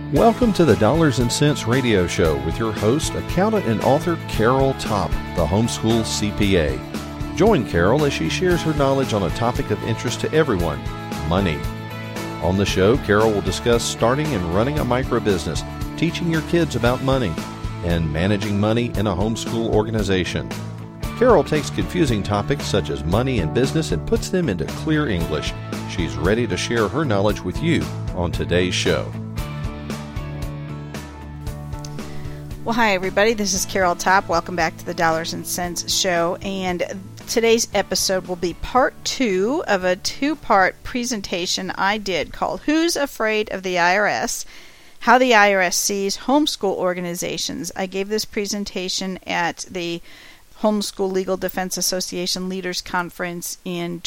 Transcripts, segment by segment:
Welcome to the Dollars and Cents Radio Show with your host, accountant and author Carol Topp, the homeschool CPA. Join Carol as she shares her knowledge on a topic of interest to everyone, money. On the show, Carol will discuss starting and running a microbusiness, teaching your kids about money, and managing money in a homeschool organization. Carol takes confusing topics such as money and business and puts them into clear English. She's ready to share her knowledge with you on today's show. Well, hi, everybody. This is Carol Topp. Welcome back to the Dollars and Cents Show. And today's episode will be part 2 of a 2-part presentation I did called Who's Afraid of the IRS? How the IRS Sees Homeschool Organizations. I gave this presentation at the Homeschool Legal Defense Association Leaders Conference in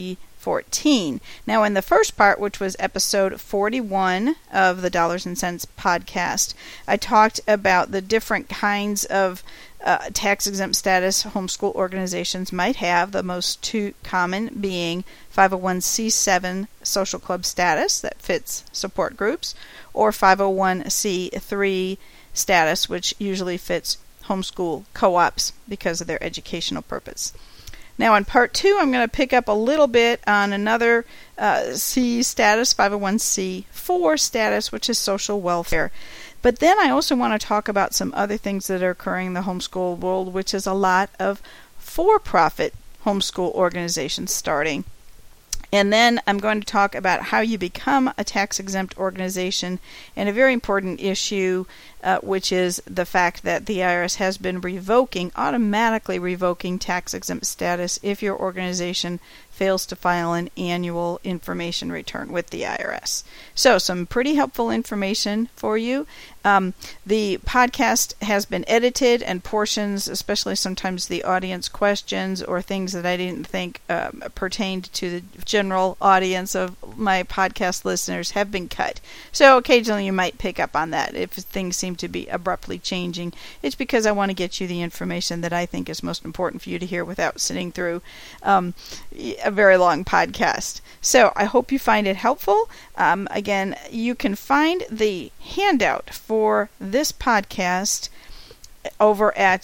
2014. Now, in the first part, which was episode 41 of the Dollars and Cents podcast, I talked about the different kinds of tax-exempt status homeschool organizations might have, the most two common being 501c7 social club status that fits support groups, or 501c3 status, which usually fits homeschool co-ops because of their educational purpose. Now in part 2, I'm going to pick up a little bit on another C status, 501c4 status, which is social welfare. But then I also want to talk about some other things that are occurring in the homeschool world, which is a lot of for-profit homeschool organizations starting. And then I'm going to talk about how you become a tax-exempt organization and a very important issue, which is the fact that the IRS has been automatically revoking tax-exempt status if your organization fails to file an annual information return with the IRS. So some pretty helpful information for you. The podcast has been edited, and portions, especially sometimes the audience questions or things that I didn't think pertained to the general audience of my podcast listeners, have been cut. So occasionally you might pick up on that if things seem to be abruptly changing. It's because I want to get you the information that I think is most important for you to hear without sitting through a very long podcast. So I hope you find it helpful. Again, you can find the handout for this podcast over at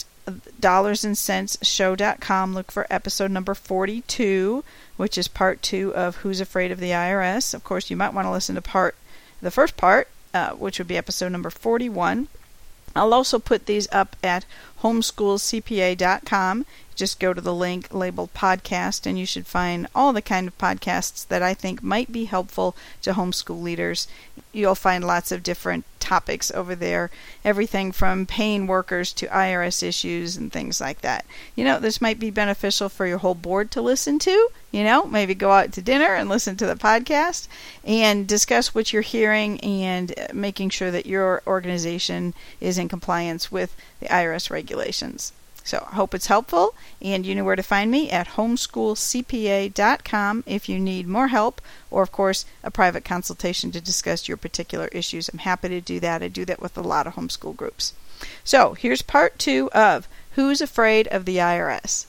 dollarsandcentsshow.com. Look for episode number 42, which is part 2 of Who's Afraid of the IRS. Of course, you might want to listen to the first part, which would be episode number 41. I'll also put these up at homeschoolcpa.com. Just go to the link labeled podcast, and you should find all the kind of podcasts that I think might be helpful to homeschool leaders. You'll find lots of different topics over there, everything from paying workers to IRS issues and things like that. This might be beneficial for your whole board to listen to. Maybe go out to dinner and listen to the podcast and discuss what you're hearing and making sure that your organization is in compliance with the IRS regulations. So I hope it's helpful, and you know where to find me at homeschoolcpa.com if you need more help, or of course a private consultation to discuss your particular issues. I'm happy to do that. I do that with a lot of homeschool groups. So here's part 2 of Who's Afraid of the IRS?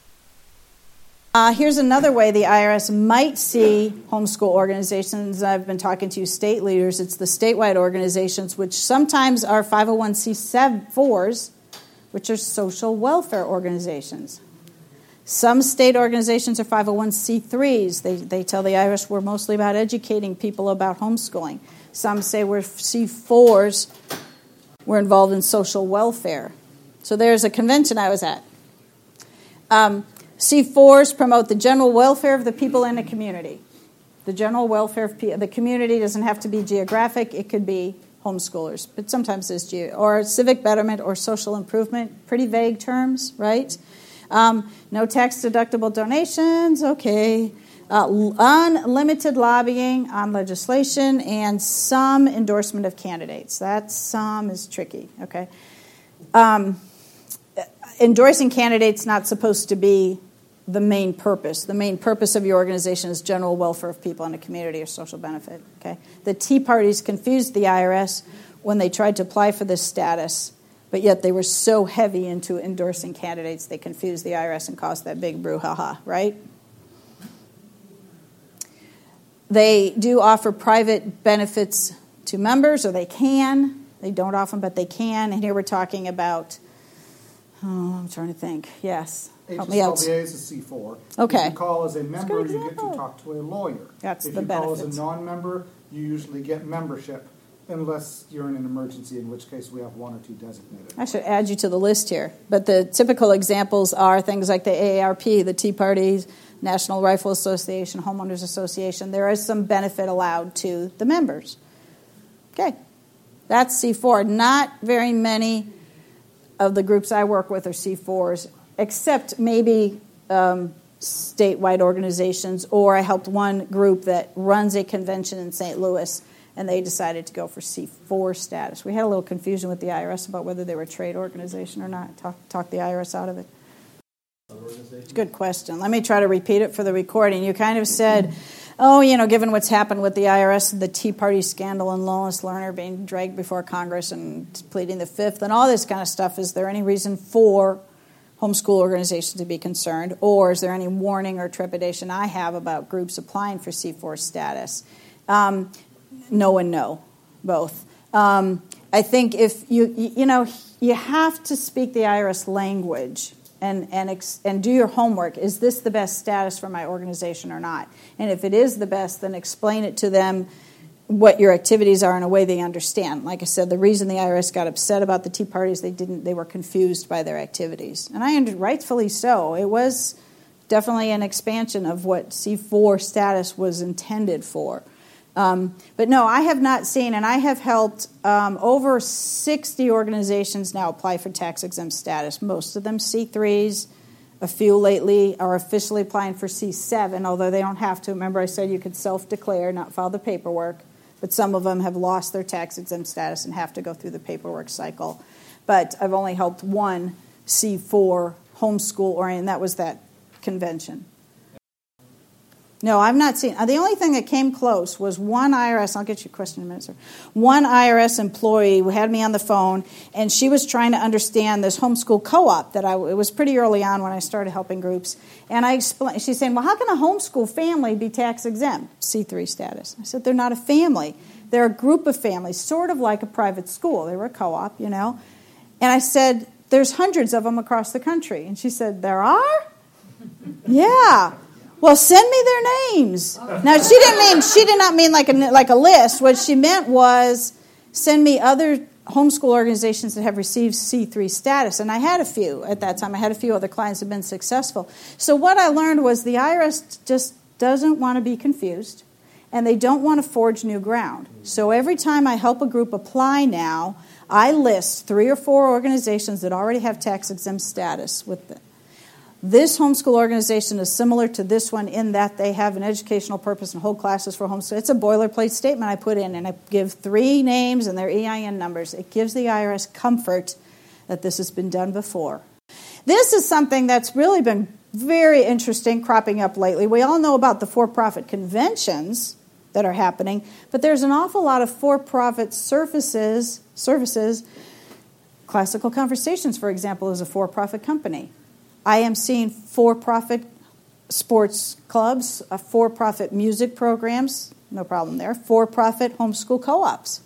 Here's another way the IRS might see homeschool organizations. I've been talking to state leaders. It's the statewide organizations, which sometimes are 501c4s, which are social welfare organizations. Some state organizations are 501c3s. They tell the IRS we're mostly about educating people about homeschooling. Some say we're C4s. We're involved in social welfare. So there's a convention I was at. C4s promote the general welfare of the people in a community. The general welfare of the community doesn't have to be geographic. It could be homeschoolers, but sometimes it's or civic betterment or social improvement. Pretty vague terms, right? No tax-deductible donations, okay. Unlimited lobbying on legislation, and some endorsement of candidates. That some is tricky, okay. Endorsing candidates not supposed to be the main purpose. The main purpose of your organization is general welfare of people in a community or social benefit. Okay, the Tea Parties confused the IRS when they tried to apply for this status, but yet they were so heavy into endorsing candidates they confused the IRS and caused that big brouhaha, right? They do offer private benefits to members, or they can. They don't often, but they can. And here we're talking about, I'm trying to think. Yes. Help me out. HSLBA is a C4. Okay. If you call as a member, you get to talk to a lawyer. That's if the you call benefits. as a non-member, you usually get membership, unless you're in an emergency, in which case we have one or two designated. I should add you to the list here. But the typical examples are things like the AARP, the Tea Party, National Rifle Association, Homeowners Association. There is some benefit allowed to the members. Okay. That's C4. Not very many of the groups I work with are C4s, except maybe statewide organizations, or I helped one group that runs a convention in St. Louis, and they decided to go for C4 status. We had a little confusion with the IRS about whether they were a trade organization or not. Talk the IRS out of it. It's a good question. Let me try to repeat it for the recording. You kind of said, given what's happened with the IRS and the Tea Party scandal and Lois Lerner being dragged before Congress and pleading the fifth and all this kind of stuff, is there any reason for homeschool organizations to be concerned, or is there any warning or trepidation I have about groups applying for C4 status? No and no, both. I think if you have to speak the IRS language and do your homework. Is this the best status for my organization or not? And if it is the best, then explain it to them what your activities are in a way they understand. Like I said, the reason the IRS got upset about the Tea Parties, they were confused by their activities. And rightfully so. It was definitely an expansion of what C4 status was intended for. But no, I have not seen, and I have helped over 60 organizations now apply for tax-exempt status. Most of them C3s. A few lately are officially applying for C7, although they don't have to. Remember I said you could self-declare, not file the paperwork. But some of them have lost their tax-exempt status and have to go through the paperwork cycle. But I've only helped one C4 homeschool, and that was that convention. No, I've not seen. The only thing that came close was one IRS. I'll get you a question in a minute, sir. One IRS employee who had me on the phone, and she was trying to understand this homeschool co-op that it was pretty early on when I started helping groups. And I explained. She's saying, "Well, how can a homeschool family be tax exempt, C3 status?" I said, "They're not a family. They're a group of families, sort of like a private school. They were a co-op, And I said, "There's hundreds of them across the country." And she said, "There are?" "Yeah." "Well, send me their names." Now, she did not mean like a list. What she meant was send me other homeschool organizations that have received C3 status. And I had a few at that time. I had a few other clients who have been successful. So what I learned was the IRS just doesn't want to be confused, and they don't want to forge new ground. So every time I help a group apply now, I list 3 or 4 organizations that already have tax-exempt status with them. This homeschool organization is similar to this one in that they have an educational purpose and hold classes for homeschool. It's a boilerplate statement I put in, and I give 3 names and their EIN numbers. It gives the IRS comfort that this has been done before. This is something that's really been very interesting cropping up lately. We all know about the for-profit conventions that are happening, but there's an awful lot of for-profit services. Classical Conversations, for example, is a for-profit company. I am seeing for-profit sports clubs, for-profit music programs, no problem there, for-profit homeschool co-ops.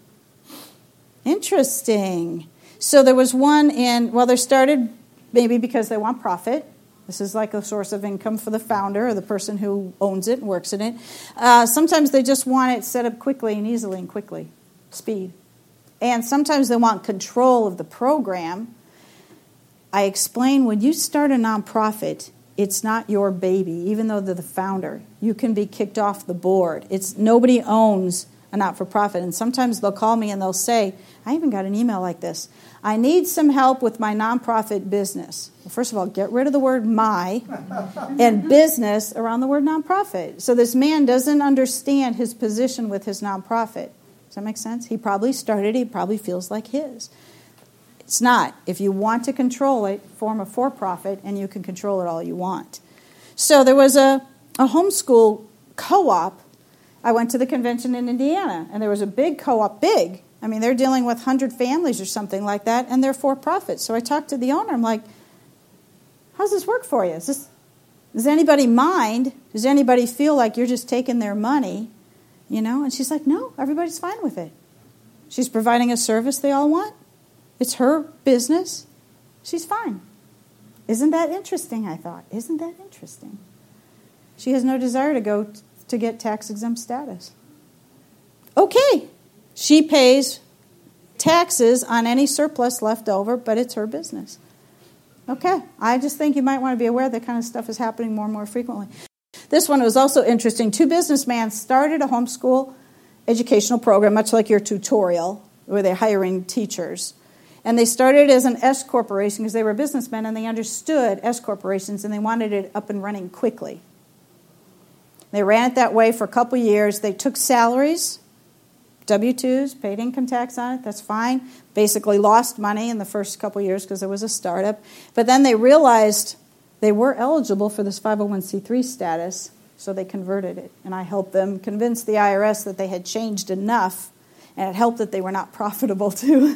Interesting. So there was one they started maybe because they want profit. This is like a source of income for the founder or the person who owns it and works in it. Sometimes they just want it set up quickly and easily and quickly, speed. And sometimes they want control of the program. I explain when you start a nonprofit, it's not your baby, even though they're the founder. You can be kicked off the board. Nobody owns a not-for-profit. And sometimes they'll call me and they'll say, I even got an email like this. I need some help with my nonprofit business. Well, first of all, get rid of the word my and business around the word nonprofit. So this man doesn't understand his position with his nonprofit. Does that make sense? He probably started, he probably feels like his. It's not. If you want to control it, form a for-profit, and you can control it all you want. So there was a homeschool co-op. I went to the convention in Indiana, and there was a big co-op, big. I mean, they're dealing with 100 families or something like that, and they're for-profit. So I talked to the owner. I'm like, how does this work for you? Does anybody mind? Does anybody feel like you're just taking their money And she's like, no, everybody's fine with it. She's providing a service they all want. It's her business. She's fine. Isn't that interesting, I thought? Isn't that interesting? She has no desire to go to get tax-exempt status. Okay, she pays taxes on any surplus left over, but it's her business. Okay, I just think you might want to be aware that kind of stuff is happening more and more frequently. This one was also interesting. Two businessmen started a homeschool educational program, much like your tutorial, where they're hiring teachers. And they started as an S corporation because they were businessmen and they understood S corporations and they wanted it up and running quickly. They ran it that way for a couple years. They took salaries, W-2s, paid income tax on it. That's fine. Basically lost money in the first couple years because it was a startup. But then they realized they were eligible for this 501c3 status, so they converted it. And I helped them convince the IRS that they had changed enough, and it helped that they were not profitable too.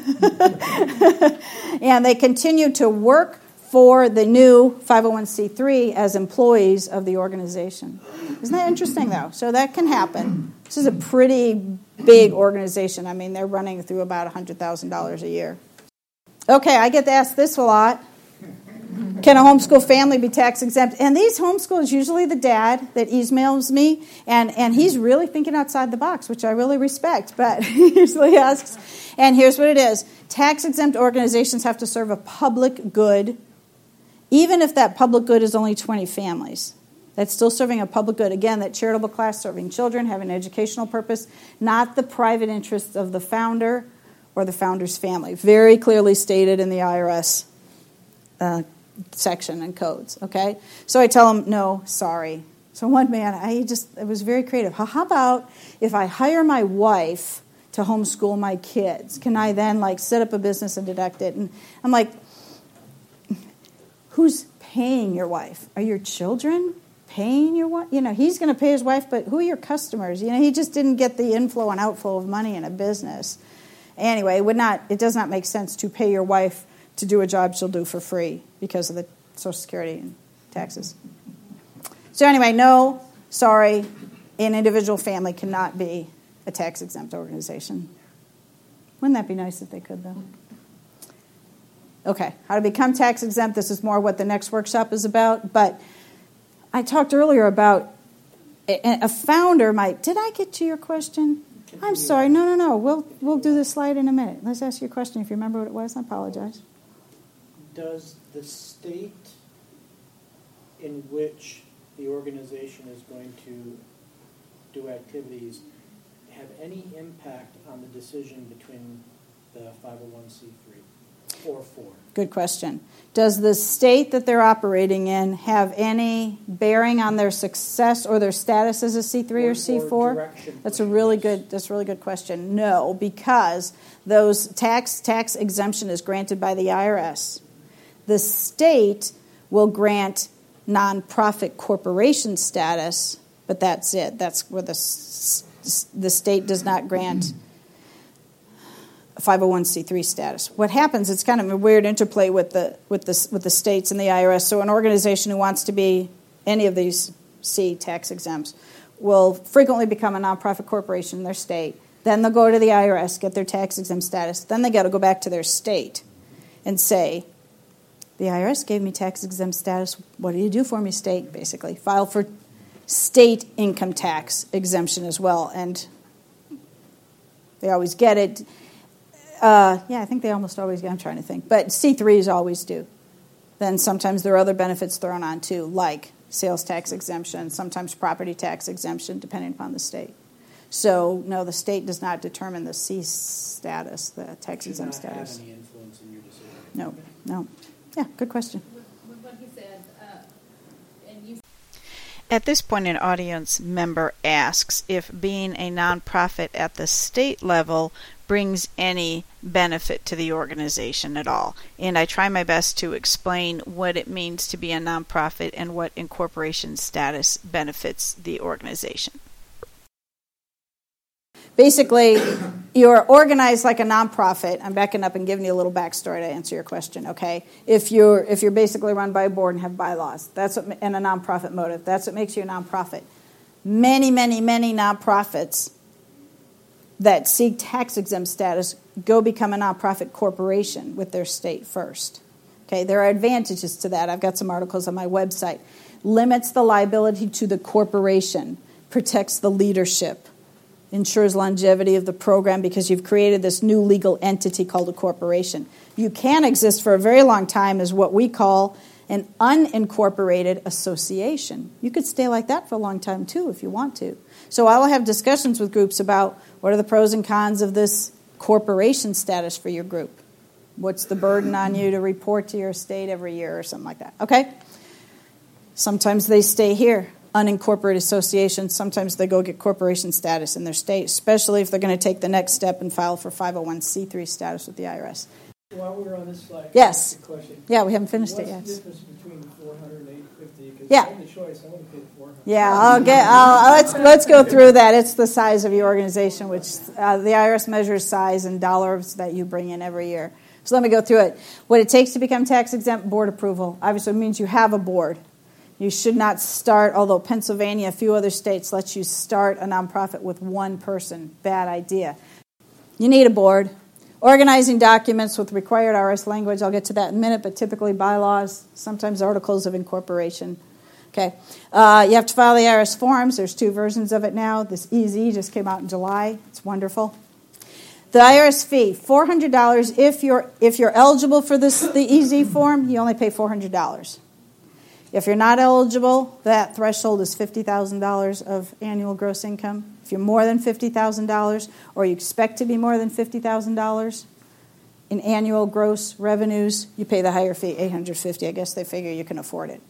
And they continued to work for the new 501c3 as employees of the organization. Isn't that interesting, though? So that can happen. This is a pretty big organization. I mean, they're running through about $100,000 a year. Okay, I get asked this a lot. Can a homeschool family be tax exempt? And these homeschoolers, usually the dad that emails me, and he's really thinking outside the box, which I really respect, but he usually asks, and here's what it is. Tax exempt organizations have to serve a public good, even if that public good is only 20 families. That's still serving a public good. Again, that charitable class serving children, having an educational purpose, not the private interests of the founder or the founder's family. Very clearly stated in the IRS section and codes, okay? So I tell them, no, sorry. So one man, it was very creative. How about if I hire my wife to homeschool my kids? Can I then set up a business and deduct it? And I'm like, who's paying your wife? Are your children paying your wife? He's going to pay his wife, but who are your customers? He just didn't get the inflow and outflow of money in a business. Anyway, it does not make sense to pay your wife to do a job she'll do for free because of the Social Security and taxes. So anyway, no, sorry, an individual family cannot be a tax-exempt organization. Wouldn't that be nice if they could, though? Okay, how to become tax-exempt. This is more what the next workshop is about. But I talked earlier about a founder might... Did I get to your question? I'm sorry. No. We'll do the slide in a minute. Let's ask you a question. If you remember what it was, I apologize. Does the state in which the organization is going to do activities have any impact on the decision between the 501c3 or 4? Good question. Does the state that they're operating in have any bearing on their success or their status as a C3 or C4? That's a really good question. No, because those tax exemption is granted by the IRS. The state will grant nonprofit corporation status, but that's it. That's where the state does not grant 501c3 status. What happens? It's kind of a weird interplay with the states and the IRS. So an organization who wants to be any of these C tax exempts will frequently become a nonprofit corporation in their state. Then they'll go to the IRS, get their tax exempt status. Then they got to go back to their state and say, the IRS gave me tax exempt status. What do you do for me, state? Basically, file for state income tax exemption as well, and they always get it. I think they almost always get. I'm trying to think, but C3s always do. Then sometimes there are other benefits thrown on too, like sales tax exemption, sometimes property tax exemption, depending upon the state. So no, the state does not determine the C status, the tax exempt status. Have any influence in your decision? No. Yeah, good question. With what he said, and you... At this point, an audience member asks if being a nonprofit at the state level brings any benefit to the organization at all. And I try my best to explain what it means to be a nonprofit and what incorporation status benefits the organization. Basically, you're organized like a nonprofit. I'm backing up and giving you a little backstory to answer your question, okay? If you're basically run by a board and have bylaws, and a nonprofit motive, that's what makes you a nonprofit. Many, many, many nonprofits that seek tax-exempt status go become a nonprofit corporation with their state first. Okay, there are advantages to that. I've got some articles on my website. Limits the liability to the corporation, protects the leadership, ensures longevity of the program because you've created this new legal entity called a corporation. You can exist for a very long time as what we call an unincorporated association. You could stay like that for a long time too if you want to. So I will have discussions with groups about what are the pros and cons of this corporation status for your group. What's the burden on you to report to your state every year or something like that. Okay? Sometimes they stay here, unincorporated associations. Sometimes they go get corporation status in their state, especially if they're going to take the next step and file for 501c3 status with the IRS. While we were on this slide, Yes. question. Yeah, we haven't finished it yet. What's the difference between 400 and 850? Because Yeah. I have the choice. I want to pay 400. Yeah, let's go through that. It's the size of your organization, which the IRS measures size in dollars that you bring in every year. So let me go through it. What it takes to become tax exempt: board approval. Obviously, it means you have a board. You should not start, although Pennsylvania, a few other states let you start a nonprofit with one person. Bad idea. You need a board. Organizing documents with required IRS language. I'll get to that in a minute, but typically bylaws, sometimes articles of incorporation. Okay. You have to file the IRS forms. There's 2 versions of it now. This EZ just came out in July. It's wonderful. The IRS fee, $400. If you're eligible for the EZ form, you only pay $400. If you're not eligible, that threshold is $50,000 of annual gross income. If you're more than $50,000 or you expect to be more than $50,000 in annual gross revenues, you pay the higher fee, $850. I guess they figure you can afford it.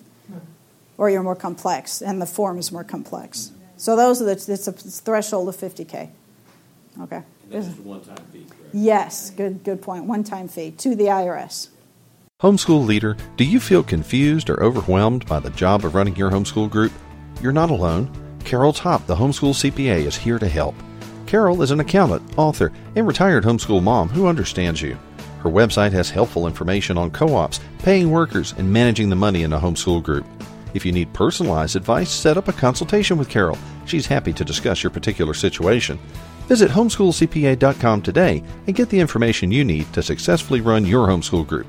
Or you're more complex, and the form is more complex. So those are it's a threshold of $50K. Okay. And that's just a one-time fee, correct? Yes, good point. One-time fee to the IRS. Homeschool leader, do you feel confused or overwhelmed by the job of running your homeschool group? You're not alone. Carol Topp, the homeschool CPA, is here to help. Carol is an accountant, author, and retired homeschool mom who understands you. Her website has helpful information on co-ops, paying workers, and managing the money in a homeschool group. If you need personalized advice, set up a consultation with Carol. She's happy to discuss your particular situation. Visit homeschoolcpa.com today and get the information you need to successfully run your homeschool group.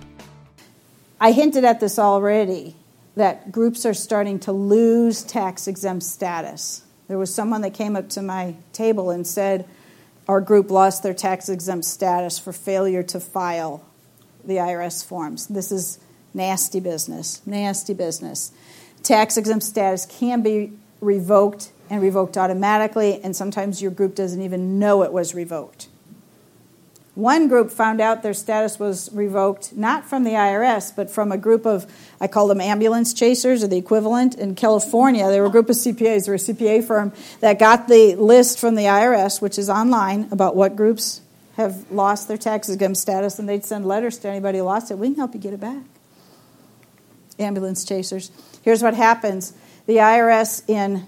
I hinted at this already, that groups are starting to lose tax-exempt status. There was someone that came up to my table and said, our group lost their tax-exempt status for failure to file the IRS forms. This is nasty business, nasty business. Tax-exempt status can be revoked and revoked automatically, and sometimes your group doesn't even know it was revoked. One group found out their status was revoked, not from the IRS, but from a group of, I call them ambulance chasers, or the equivalent. In California, they were a group of CPAs, they were a CPA firm that got the list from the IRS, which is online, about what groups have lost their tax-exempt status, and they'd send letters to anybody who lost it. We can help you get it back. Ambulance chasers. Here's what happens. The IRS in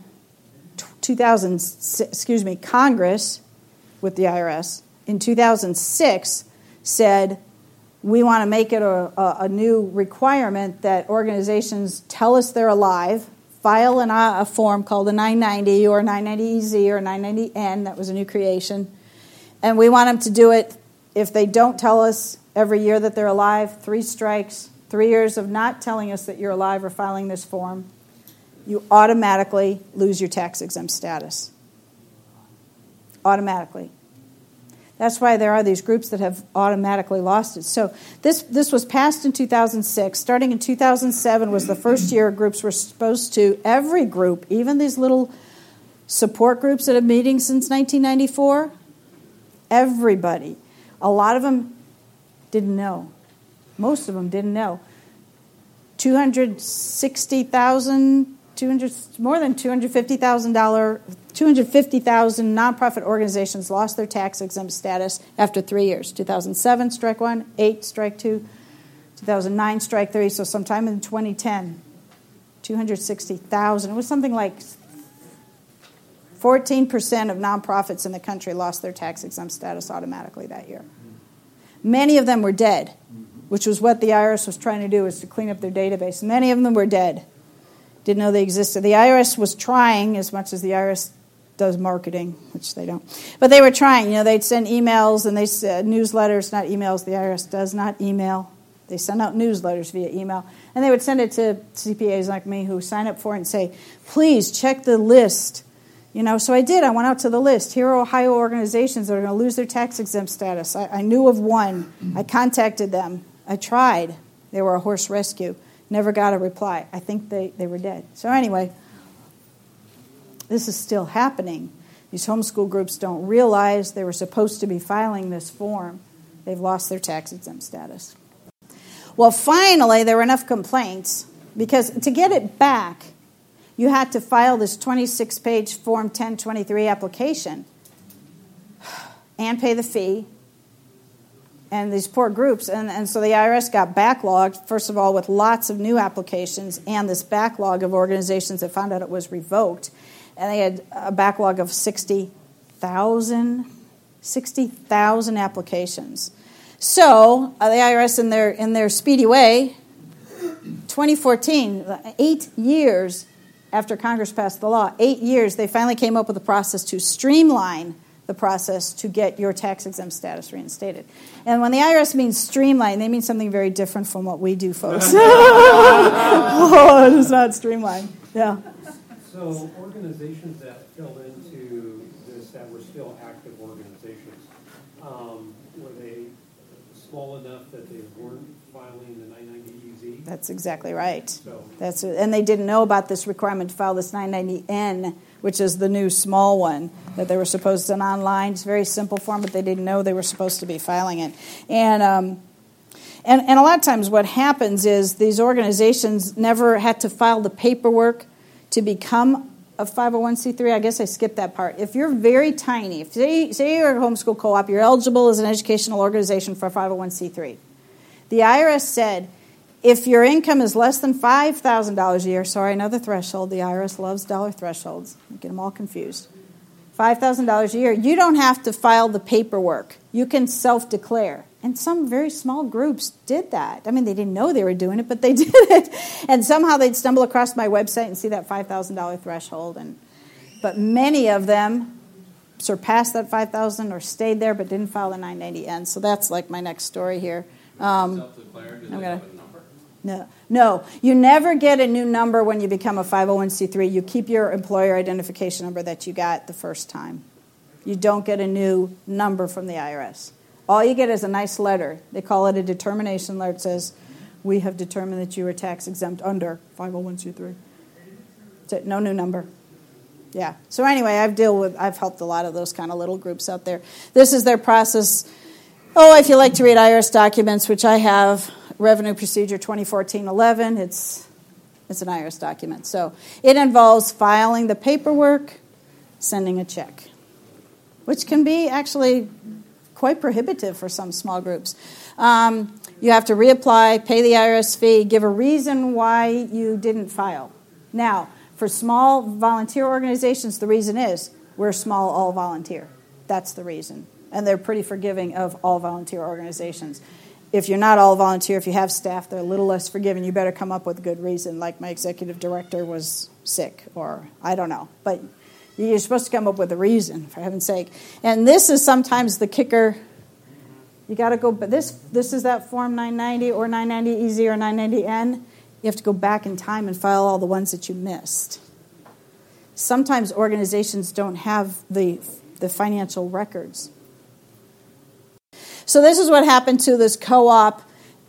Congress with the IRS in 2006 said, we want to make it a new requirement that organizations tell us they're alive, file a form called a 990 or 990EZ or 990N, that was a new creation, and we want them to do it if they don't tell us every year that they're alive, 3 strikes, 3 years of not telling us that you're alive or filing this form, you automatically lose your tax-exempt status. Automatically. That's why there are these groups that have automatically lost it. So this was passed in 2006. Starting in 2007 was the first year groups were supposed to, every group, even these little support groups that have meeting since 1994, everybody, a lot of them didn't know. Most of them didn't know. 260,000, more than $250,000 nonprofit organizations lost their tax-exempt status after 3 years. 2007, strike 1, 8, strike 2, 2009, strike 3, so sometime in 2010, 260,000. It was something like 14% of nonprofits in the country lost their tax-exempt status automatically that year. Many of them were dead, which was what the IRS was trying to do, was to clean up their database. Many of them were dead. Didn't know they existed. The IRS was trying, as much as the IRS does marketing, which they don't. But they were trying. They'd send emails and they said newsletters, not emails. The IRS does not email. They send out newsletters via email. And they would send it to CPAs like me who sign up for it and say, please check the list. So I did. I went out to the list. Here are Ohio organizations that are going to lose their tax-exempt status. I knew of one. I contacted them. I tried. They were a horse rescue. Never got a reply. I think they were dead. So anyway, this is still happening. These homeschool groups don't realize they were supposed to be filing this form. They've lost their tax-exempt status. Well, finally, there were enough complaints because to get it back, you had to file this 26-page Form 1023 application and pay the fee. And these poor groups, and so the IRS got backlogged, first of all, with lots of new applications and this backlog of organizations that found out it was revoked. And they had a backlog of 60,000 applications. So the IRS, in their speedy way, 2014, 8 years after Congress passed the law, 8 years, they finally came up with a process to streamline the process to get your tax-exempt status reinstated. And when the IRS means streamline, they mean something very different from what we do, folks. Oh, it is not streamline. Yeah. So organizations that fell into this that were still active organizations, were they small enough that they weren't filing the 990EZ? That's exactly right. So. And they didn't know about this requirement to file this 990N, which is the new small one that they were supposed to send online. It's a very simple form, but they didn't know they were supposed to be filing it. And a lot of times what happens is these organizations never had to file the paperwork to become a 501c3. I guess I skipped that part. If you're very tiny, if say you're a homeschool co-op, you're eligible as an educational organization for a 501c3. The IRS said, if your income is less than $5,000 a year, sorry, another threshold. The IRS loves dollar thresholds. Get them all confused. $5,000 a year, you don't have to file the paperwork. You can self-declare. And some very small groups did that. I mean, they didn't know they were doing it, but they did it. And somehow they'd stumble across my website and see that $5,000 threshold. But many of them surpassed that $5,000 or stayed there but didn't file the 990N. So that's like my next story here. Self-declared, do they have a number? No. You never get a new number when you become a 501c3. You keep your employer identification number that you got the first time. You don't get a new number from the IRS. All you get is a nice letter. They call it a determination letter. It says, we have determined that you are tax exempt under 501c3. That's it. No new number. Yeah. So anyway, I've helped a lot of those kind of little groups out there. This is their process. Oh, if you like to read IRS documents, which I have, Revenue Procedure 2014-11, it's an IRS document. So it involves filing the paperwork, sending a check, which can be actually quite prohibitive for some small groups. You have to reapply, pay the IRS fee, give a reason why you didn't file. Now, for small volunteer organizations, the reason is we're small, all volunteer. That's the reason. And they're pretty forgiving of all volunteer organizations. If you're not all volunteer, if you have staff, they're a little less forgiving. You better come up with a good reason, like my executive director was sick, or I don't know. But you're supposed to come up with a reason, for heaven's sake. And this is sometimes the kicker. You got to go, but this is that Form 990 or 990EZ or 990N. You have to go back in time and file all the ones that you missed. Sometimes organizations don't have the financial records. So this is what happened to this co-op.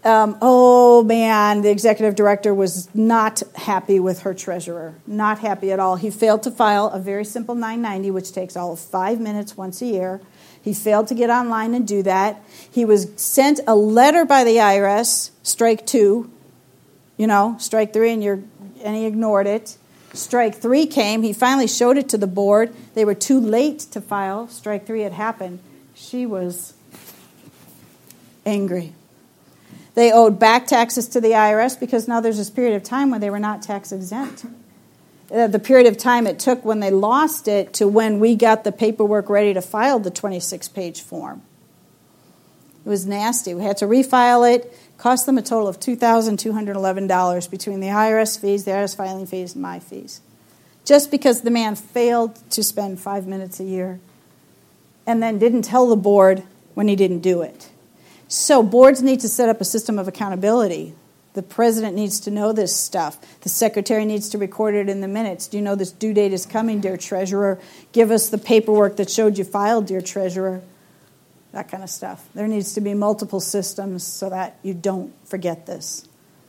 The executive director was not happy with her treasurer. Not happy at all. He failed to file a very simple 990, which takes all of 5 minutes once a year. He failed to get online and do that. He was sent a letter by the IRS, strike 2, strike 3, and he ignored it. Strike 3 came. He finally showed it to the board. They were too late to file. Strike 3 had happened. She was angry. They owed back taxes to the IRS because now there's this period of time when they were not tax exempt. The period of time it took when they lost it to when we got the paperwork ready to file the 26-page form. It was nasty. We had to refile it. Cost them a total of $2,211 between the IRS fees, the IRS filing fees, and my fees. just because the man failed to spend 5 minutes a year and then didn't tell the board when he didn't do it. So boards need to set up a system of accountability. The president needs to know this stuff. The secretary needs to record it in the minutes. Do you know this due date is coming, dear treasurer? Give us the paperwork that showed you filed, dear treasurer. That kind of stuff. There needs to be multiple systems so that you don't forget this.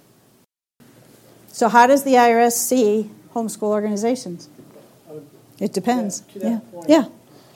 So how does the IRS see homeschool organizations? It depends. To that point, Yeah.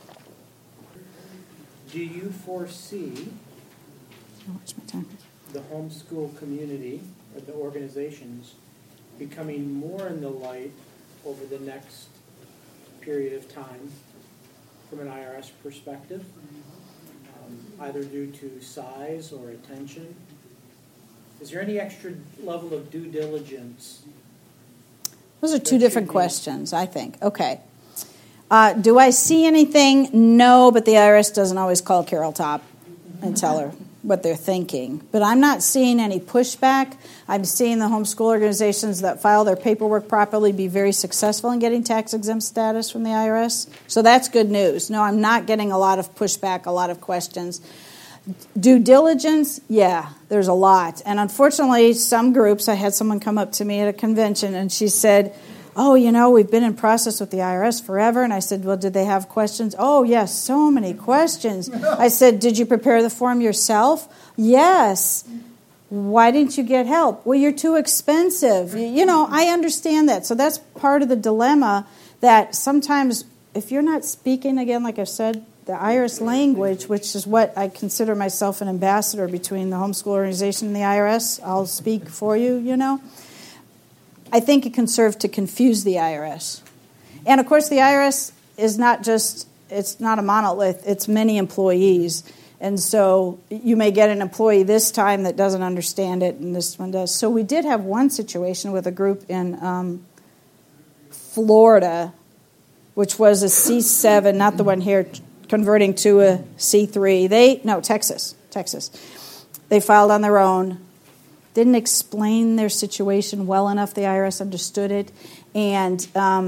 do you foresee Watch my time. the homeschool community or the organizations becoming more in the light over the next period of time from an IRS perspective, either due to size or attention? Is there any extra level of due diligence? Those are two different questions, I think. Okay. Do I see anything? No, but the IRS doesn't always call Carol Top and tell her what they're thinking. But I'm not seeing any pushback. I'm seeing the homeschool organizations that file their paperwork properly be very successful in getting tax-exempt status from the IRS. So that's good news. No, I'm not getting a lot of pushback, a lot of questions. Due diligence, yeah, there's a lot. And unfortunately, some groups, I had someone come up to me at a convention and she said, oh, we've been in process with the IRS forever. And I said, well, did they have questions? Oh, yes, so many questions. I said, did you prepare the form yourself? Yes. Why didn't you get help? Well, you're too expensive. I understand that. So that's part of the dilemma that sometimes if you're not speaking, again, like I've said, the IRS language, which is what I consider myself an ambassador between the homeschool organization and the IRS, I'll speak for you, I think it can serve to confuse the IRS. And, of course, the IRS is it's not a monolith. It's many employees. And so you may get an employee this time that doesn't understand it, and this one does. So we did have one situation with a group in Florida, which was a C7, not the one here, converting to a C3. Texas. They filed on their own. Didn't explain their situation well enough. The IRS understood it. And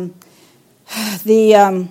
the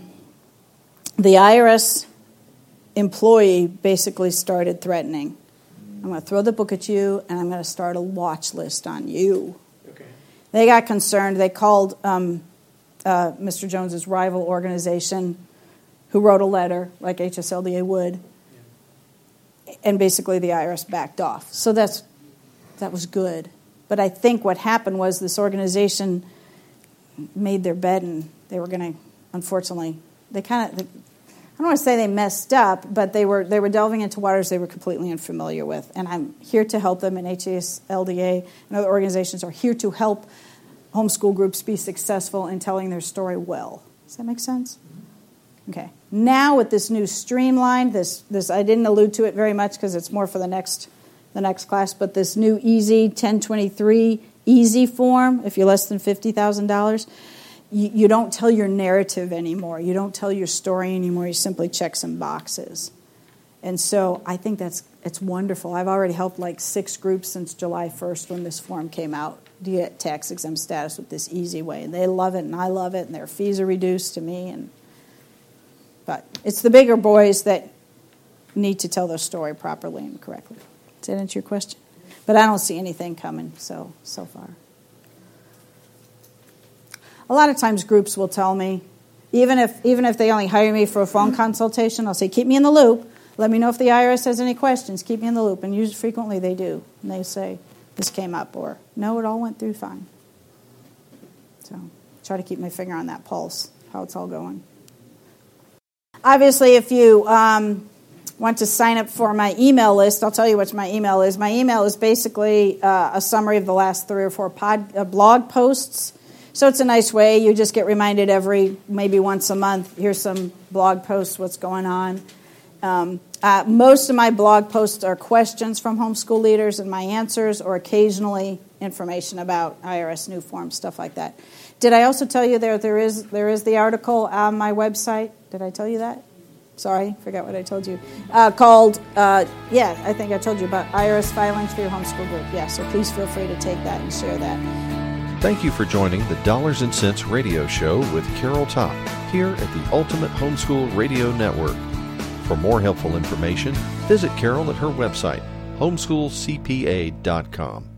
IRS employee basically started threatening. I'm going to throw the book at you, and I'm going to start a watch list on you. Okay. They got concerned. They called Mr. Jones's rival organization, who wrote a letter, like HSLDA would, and basically the IRS backed off. So that was good. But I think what happened was this organization made their bed, and they were going to, unfortunately, I don't want to say they messed up, but they were delving into waters they were completely unfamiliar with. And I'm here to help them, and HSLDA and other organizations are here to help homeschool groups be successful in telling their story well. Does that make sense? Okay. Now with this new streamlined, this I didn't allude to it very much because it's more for the next class, but this new Easy 1023 Easy form, if you're less than $50,000, you don't tell your narrative anymore. You don't tell your story anymore. You simply check some boxes. And so I think it's wonderful. I've already helped like 6 groups since July 1st when this form came out to get tax-exempt status with this easy way. And they love it, and I love it, and their fees are reduced to me. But it's the bigger boys that need to tell their story properly and correctly. Does that answer your question? But I don't see anything coming so far. A lot of times groups will tell me, even if they only hire me for a phone consultation, I'll say, keep me in the loop. Let me know if the IRS has any questions. Keep me in the loop. And usually frequently they do. And they say, this came up, or no, it all went through fine. So try to keep my finger on that pulse, how it's all going. Obviously, if you want to sign up for my email list, I'll tell you what my email is. My email is basically a summary of the last 3 or 4 blog posts. So it's a nice way. You just get reminded maybe once a month, here's some blog posts, what's going on. Most of my blog posts are questions from homeschool leaders and my answers, or occasionally information about IRS new forms, stuff like that. Did I also tell you there is the article on my website? Did I tell you that? Sorry, forgot what I told you. Called, I think I told you about IRS filings for your homeschool group. Yeah, so please feel free to take that and share that. Thank you for joining the Dollars and Cents Radio Show with Carol Topp here at the Ultimate Homeschool Radio Network. For more helpful information, visit Carol at her website, homeschoolcpa.com.